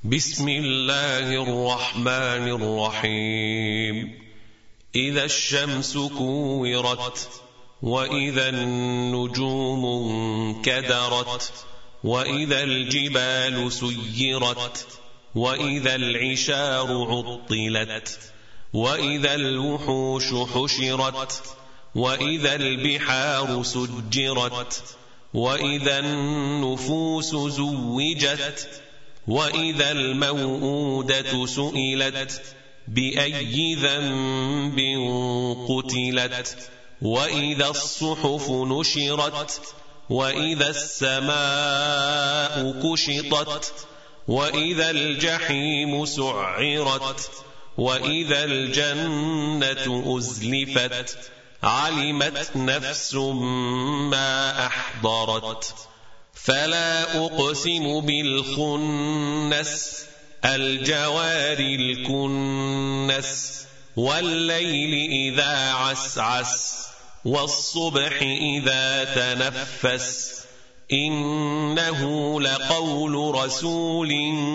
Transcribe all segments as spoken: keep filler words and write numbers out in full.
بسم الله الرحمن الرحيم إذا الشمس كورت وإذا النجوم انكدرت وإذا الجبال سيرت وإذا العشار عطلت وإذا الوحوش حشرت وإذا البحار سجرت وإذا النفوس زوجت وإذا الموءودة سئلت بأي ذنب قتلت وإذا الصحف نشرت وإذا السماء كشطت وإذا الجحيم سعرت وإذا الجنة أزلفت علمت نفس ما أحضرت فلا أقسم بالخنس الجوار الكنس والليل إذا عسعس والصبح إذا تنفس إنه لقول رسول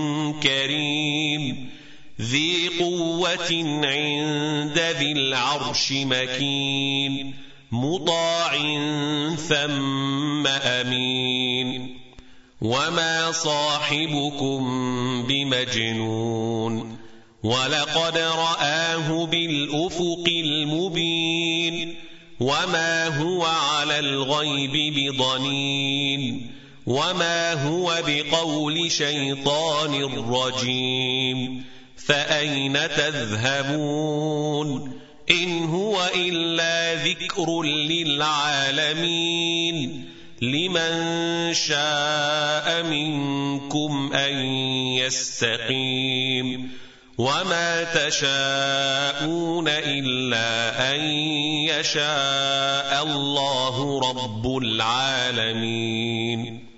كريم ذي قوة عند ذي العرش مكين مطاع ثم أمين وما صاحبكم بمجنون ولقد رآه بالأفق المبين وما هو على الغيب بضنين وما هو بقول شيطان رجيم فأين تذهبون إن هو إلا ذكر للعالمين لمن شاء منكم أن يستقيم وما تشاءون إلا أن يشاء الله رب العالمين.